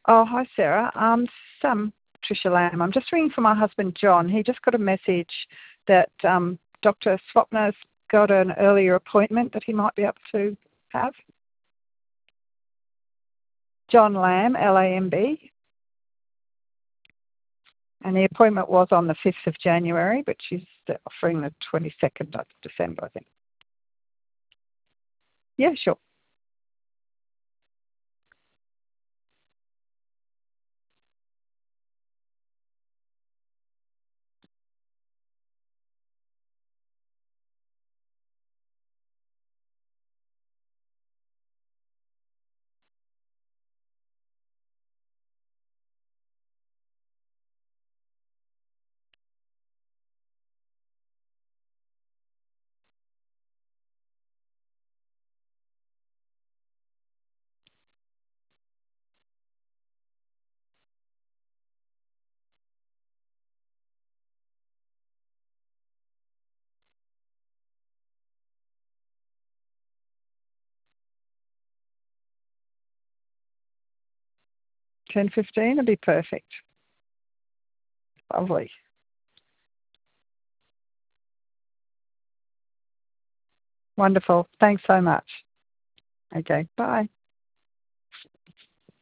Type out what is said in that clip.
Oh, hi, Sarah. Tricia Lamb. I'm just ringing for my husband, John. He just got a message that Dr. Swapna's got an earlier appointment that he might be able to have. John Lamb, Lamb. And the appointment was on the 5th of January, but she's offering the 22nd of December, I think. Yeah, sure. $10.15 would be perfect. Lovely. Wonderful. Thanks so much. Okay, bye.